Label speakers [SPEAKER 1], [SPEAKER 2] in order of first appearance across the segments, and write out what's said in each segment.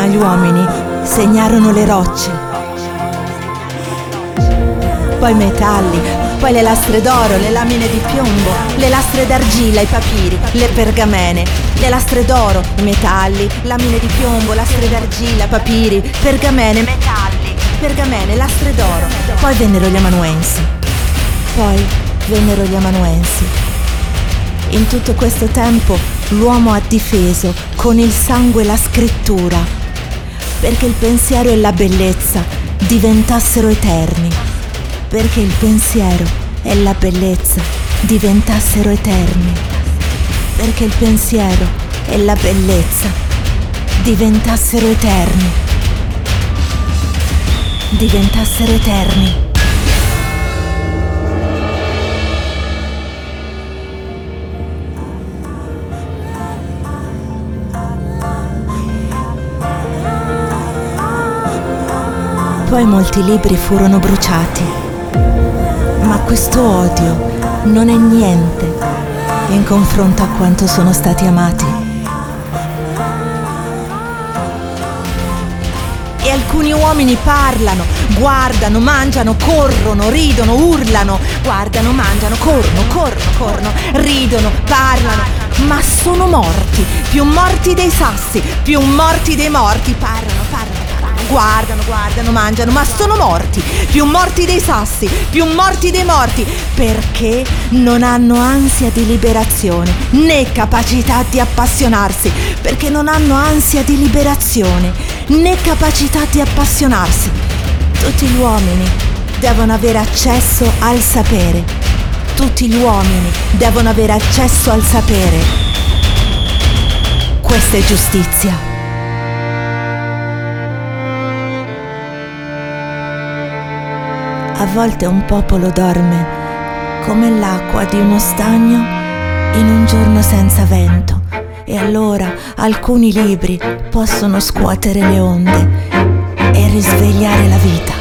[SPEAKER 1] Prima gli uomini segnarono le rocce, poi i metalli, poi le lastre d'oro, le lamine di piombo, le lastre d'argilla, i papiri, le pergamene, le lastre d'oro, i metalli, lamine di piombo, lastre d'argilla, papiri, pergamene, metalli, pergamene, lastre d'oro. Poi vennero gli amanuensi. In tutto questo tempo l'uomo ha difeso con il sangue la scrittura, perché il pensiero e la bellezza diventassero eterni. Perché il pensiero e la bellezza diventassero eterni. Perché il pensiero e la bellezza diventassero eterni. Diventassero eterni. Poi molti libri furono bruciati, ma questo odio non è niente in confronto a quanto sono stati amati. E alcuni uomini parlano, guardano, mangiano, corrono, ridono, urlano, guardano, mangiano, corrono, ridono, parlano, ma sono morti, più morti dei sassi, più morti dei morti, parlano, guardano, mangiano, ma sono morti, più morti dei sassi, più morti dei morti, perché non hanno ansia di liberazione, né capacità di appassionarsi, perché non hanno ansia di liberazione, né capacità di appassionarsi. Tutti gli uomini devono avere accesso al sapere. Tutti gli uomini devono avere accesso al sapere. Questa è giustizia. A volte un popolo dorme come l'acqua di uno stagno in un giorno senza vento, e allora alcuni libri possono scuotere le onde e risvegliare la vita.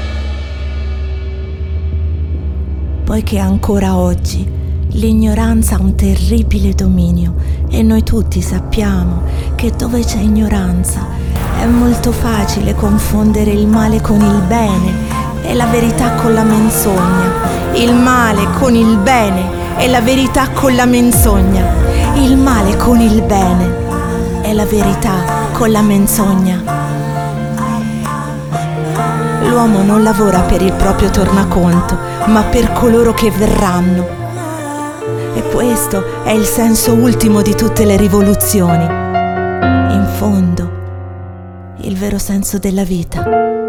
[SPEAKER 1] Poiché ancora oggi l'ignoranza ha un terribile dominio, e noi tutti sappiamo che dove c'è ignoranza è molto facile confondere il male con il bene e la verità con la menzogna, il male con il bene e la verità con la menzogna, il male con il bene e la verità con la menzogna. L'uomo non lavora per il proprio tornaconto, ma per coloro che verranno. E questo è il senso ultimo di tutte le rivoluzioni. In fondo, il vero senso della vita.